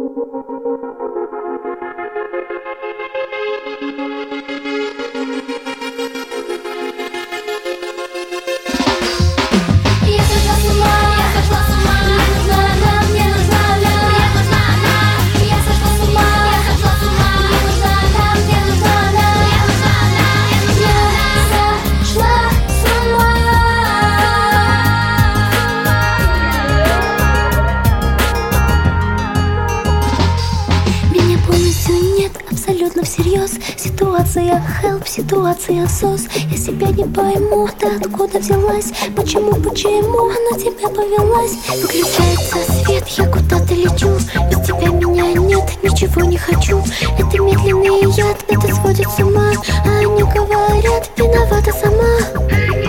Абсолютно всерьез. Ситуация help, ситуация сос. Я себя не пойму, ты откуда взялась? Почему на тебя повелась? Выключается свет, я куда-то лечу. Без тебя меня нет, ничего не хочу. Это медленный яд, это сводит с ума. А они говорят, виновата сама.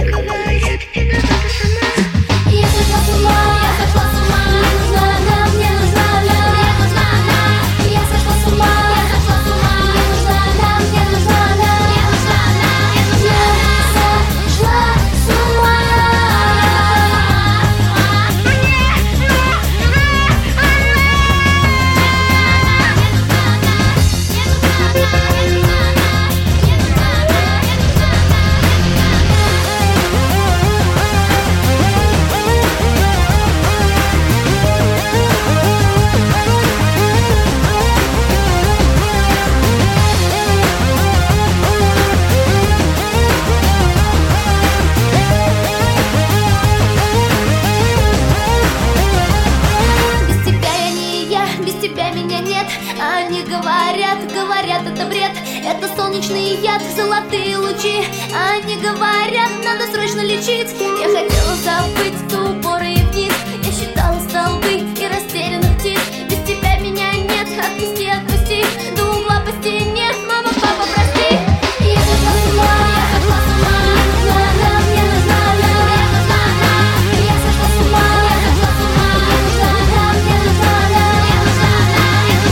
Я сошла с ума, я сошла с ума. Мне нужна она, мне нужна она, мне нужна она. Я сошла с ума. Они говорят, это бред. Это солнечный яд, золотые лучи. Они говорят, надо срочно лечить. Я хотела забыть в упоры и вниз. Я считала столбы и растерянных птиц. Без тебя меня нет, отпусти, отпусти. До угла по стене, мама, папа, прости. Я сошла с ума, я сошла с ума. Мне нужна она, мне нужна она, мне нужна она. Я сошла с ума, я сошла с ума. Мне нужна она, мне нужна она, мне нужна она.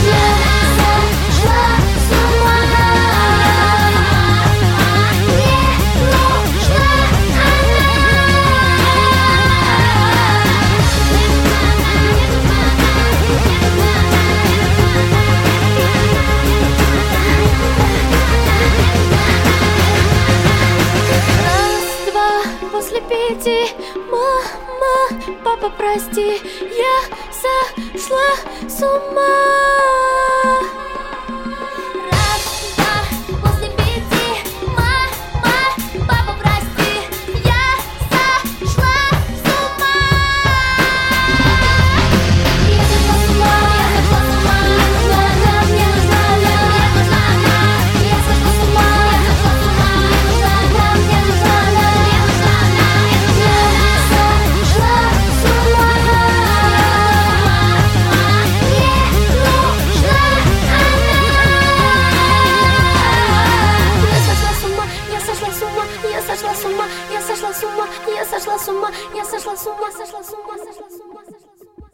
После 5, мама, папа, прости, я сошла с ума. Раз, два, после 5, мама, папа, прости, я сошла с ума. Я сошла с ума, я сошла с ума. Мне нужна она, мне нужна она, мне нужна она. Я сошла с ума, я сошла с ума. Мне нужна она, мне нужна она. Я сошла с ума, я сошла с ума, я сошла с ума, я сошла с ума, сошла с ума, сошла с ума.